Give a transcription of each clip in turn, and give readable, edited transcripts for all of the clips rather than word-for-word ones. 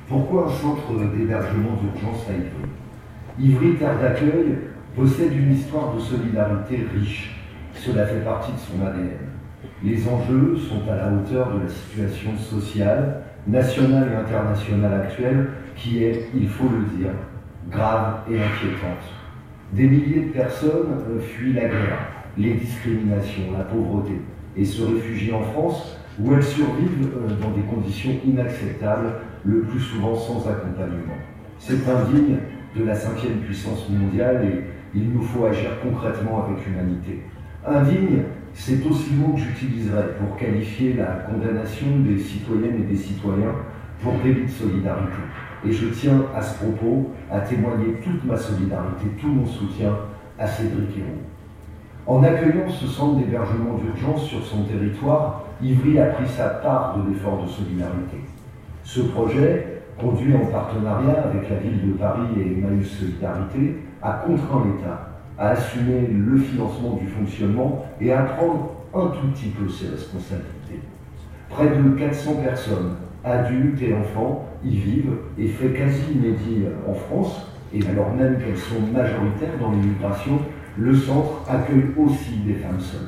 Pourquoi un centre d'hébergement d'urgence à Ivry? Ivry, terre d'accueil, possède une histoire de solidarité riche. Cela fait partie de son ADN. Les enjeux sont à la hauteur de la situation sociale, nationale et internationale actuelle, qui est, il faut le dire, grave et inquiétante. Des milliers de personnes fuient la guerre, les discriminations, la pauvreté, et se réfugient en France, où elles survivent dans des conditions inacceptables, le plus souvent sans accompagnement. C'est indigne de la 5e puissance mondiale et il nous faut agir concrètement avec humanité. Indigne, c'est aussi le mot que j'utiliserai pour qualifier la condamnation des citoyennes et des citoyens pour délit de solidarité. Et je tiens à ce propos à témoigner toute ma solidarité, tout mon soutien à Cédric Héroux. En accueillant ce centre d'hébergement d'urgence sur son territoire, Ivry a pris sa part de l'effort de solidarité. Ce projet, conduit en partenariat avec la ville de Paris et Emmaüs Solidarité, a contraint l'État à assumer le financement du fonctionnement et à prendre un tout petit peu ses responsabilités. Près de 400 personnes, adultes et enfants, y vivent et fait quasi inédit en France, et alors même qu'elles sont majoritaires dans l'immigration, le centre accueille aussi des femmes seules.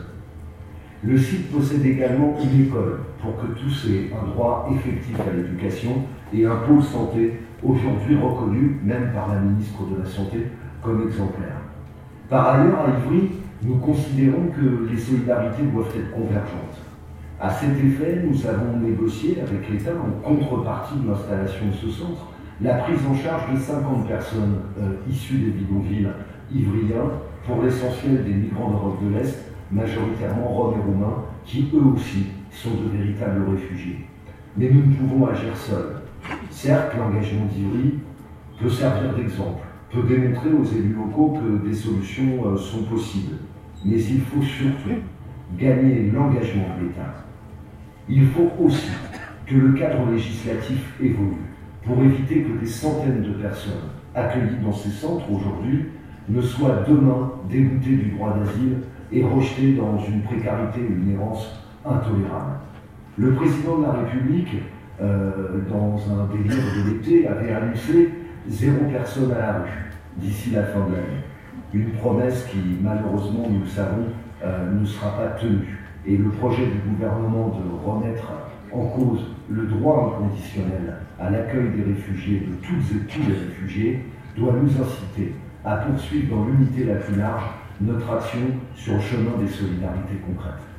Le site possède également une école pour que tous aient un droit effectif à l'éducation et un pôle santé aujourd'hui reconnu, même par la ministre de la Santé, comme exemplaire. Par ailleurs, à Ivry, nous considérons que les solidarités doivent être convergentes. À cet effet, nous avons négocié avec l'État, en contrepartie de l'installation de ce centre, la prise en charge de 50 personnes issues des bidonvilles ivriens, pour l'essentiel des migrants d'Europe de l'Est, majoritairement roms et roumains, qui eux aussi sont de véritables réfugiés. Mais nous ne pouvons agir seuls. Certes, l'engagement d'Ivry peut servir d'exemple, peut démontrer aux élus locaux que des solutions sont possibles. Mais il faut surtout gagner l'engagement de l'État. Il faut aussi que le cadre législatif évolue pour éviter que des centaines de personnes accueillies dans ces centres aujourd'hui ne soient demain déboutées du droit d'asile et rejetées dans une précarité et une errance intolérable. Le président de la République, dans un délire de l'été, avait annoncé 0 personne à la rue d'ici la fin de l'année. Une promesse qui, malheureusement, nous le savons, ne sera pas tenue. Et le projet du gouvernement de remettre en cause le droit inconditionnel à l'accueil des réfugiés, de toutes et tous les réfugiés, doit nous inciter à poursuivre dans l'unité la plus large notre action sur le chemin des solidarités concrètes.